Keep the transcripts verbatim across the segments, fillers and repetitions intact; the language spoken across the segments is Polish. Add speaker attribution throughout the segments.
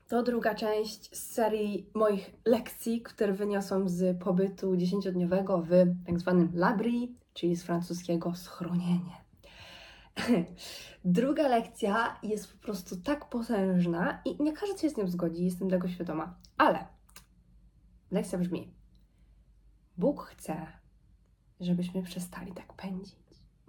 Speaker 1: To druga część z serii moich lekcji, które wyniosłam z pobytu dziesięciodniowego w tak zwanym l'abri, czyli z francuskiego schronienie. Druga lekcja jest po prostu tak potężna i nie każdy się z nią zgodzi, jestem tego świadoma, ale lekcja brzmi: Bóg chce, żebyśmy przestali tak pędzić.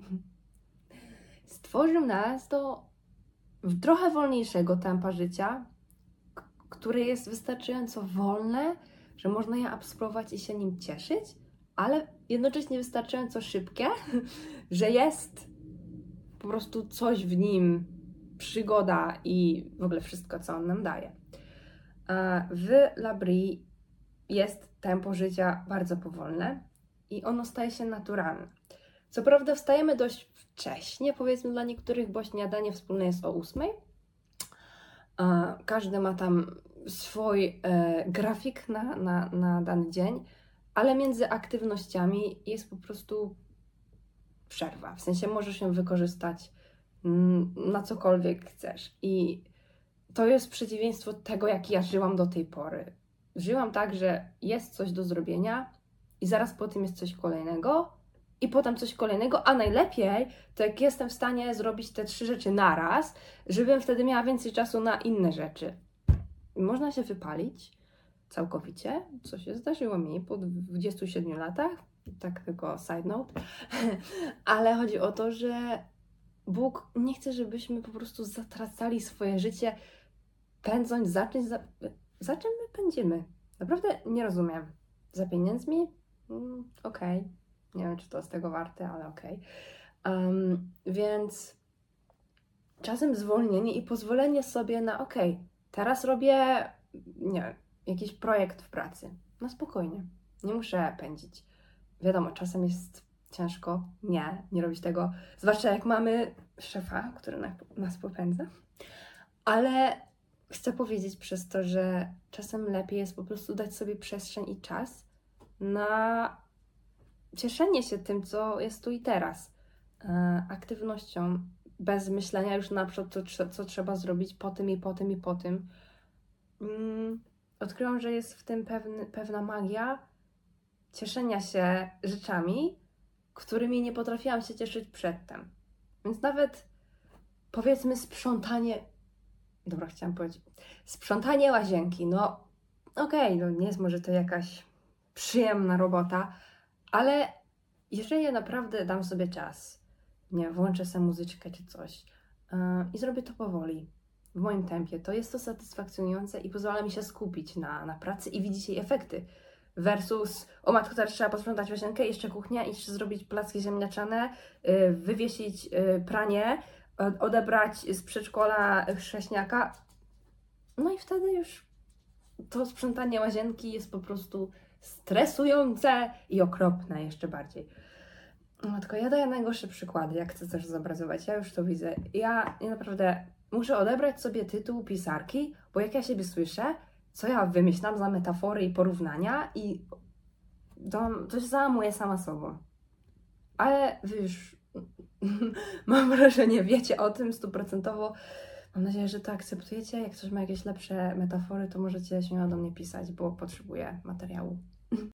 Speaker 1: Stworzył nas do trochę wolniejszego tempa życia, które jest wystarczająco wolne, że można je absorbować i się nim cieszyć, ale jednocześnie wystarczająco szybkie, że jest po prostu coś w nim, przygoda i w ogóle wszystko, co on nam daje. W l'abri jest tempo życia bardzo powolne i ono staje się naturalne. Co prawda wstajemy dość wcześnie, powiedzmy dla niektórych, bo śniadanie wspólne jest o ósmej. Każdy ma tam swój e, grafik na, na, na dany dzień, ale między aktywnościami jest po prostu przerwa. W sensie możesz ją wykorzystać mm, na cokolwiek chcesz. I to jest przeciwieństwo tego, jak ja żyłam do tej pory. Żyłam tak, że jest coś do zrobienia i zaraz po tym jest coś kolejnego i potem coś kolejnego, a najlepiej to jak jestem w stanie zrobić te trzy rzeczy naraz, żebym wtedy miała więcej czasu na inne rzeczy. Można się wypalić całkowicie, co się zdarzyło mi po dwudziestu siedmiu latach, tak tylko side note, ale chodzi o to, że Bóg nie chce, żebyśmy po prostu zatracali swoje życie, pędząc za czymś, za, za czym my pędzimy. Naprawdę nie rozumiem. Za pieniędzmi? Mm, okej. Okay. Nie wiem, czy to jest tego warte, ale okej. Okay. Um, więc czasem zwolnienie i pozwolenie sobie na okej, okay, teraz robię, nie wiem, jakiś projekt w pracy. No spokojnie, nie muszę pędzić. Wiadomo, czasem jest ciężko, nie, nie robić tego, zwłaszcza jak mamy szefa, który nas popędza. Ale chcę powiedzieć przez to, że czasem lepiej jest po prostu dać sobie przestrzeń i czas na cieszenie się tym, co jest tu i teraz. E, aktywnością, bez myślenia już na przykład, co, co trzeba zrobić po tym i po tym i po tym. Mm, odkryłam, że jest w tym pewny, pewna magia cieszenia się rzeczami, którymi nie potrafiłam się cieszyć przedtem. Więc nawet powiedzmy sprzątanie, dobra, chciałam powiedzieć, sprzątanie łazienki, no okej, okay, no nie jest może to jakaś przyjemna robota, ale jeżeli ja naprawdę dam sobie czas, nie włączę sobie muzyczkę czy coś yy, i zrobię to powoli, w moim tempie, to jest to satysfakcjonujące i pozwala mi się skupić na, na pracy i widzieć jej efekty. Versus, o matko, teraz trzeba posprzątać łazienkę, jeszcze kuchnia, jeszcze zrobić placki ziemniaczane, yy, wywiesić yy, pranie, yy, odebrać z przedszkola chrześniaka. No i wtedy już to sprzątanie łazienki jest po prostu stresujące i okropne jeszcze bardziej. No tylko ja daję najgorsze przykłady, jak chcę coś zobrazować. Ja już to widzę. Ja, ja naprawdę muszę odebrać sobie tytuł pisarki, bo jak ja siebie słyszę, co ja wymyślam za metafory i porównania i to, to się załamuję sama sobą. Ale wy już mam wrażenie, wiecie o tym stuprocentowo. Mam nadzieję, że to akceptujecie. Jak ktoś ma jakieś lepsze metafory, to możecie śmiało do mnie pisać, bo potrzebuję materiału.